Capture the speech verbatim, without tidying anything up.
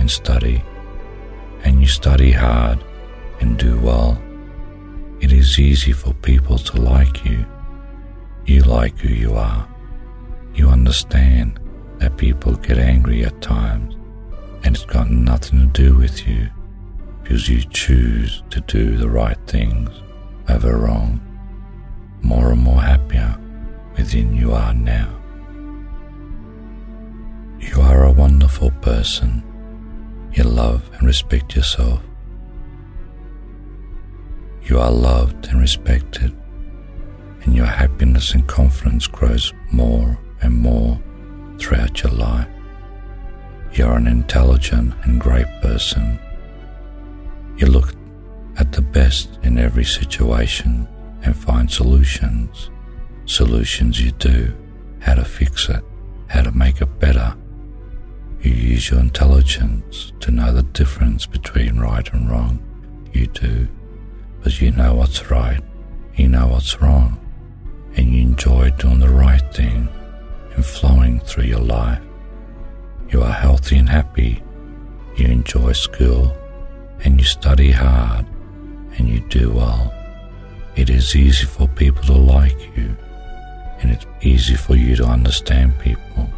and study, and you study hard and do well, it is easy for people to like you. You like who you are. You understand that people get angry at times, and it's got nothing to do with you, because you choose to do the right things over wrong. More and more happier within you are now. You are a wonderful person. You love and respect yourself. You are loved and respected, and your happiness and confidence grows more and more throughout your life. You are an intelligent and great person. You look at the best in every situation and find solutions. Solutions you do, how to fix it, how to make it better. You use your intelligence to know the difference between right and wrong. You do, because you know what's right, you know what's wrong, and you enjoy doing the right thing and flowing through your life. You are healthy and happy. You enjoy school, and you study hard, and you do well. It is easy for people to like you, and it's easy for you to understand people.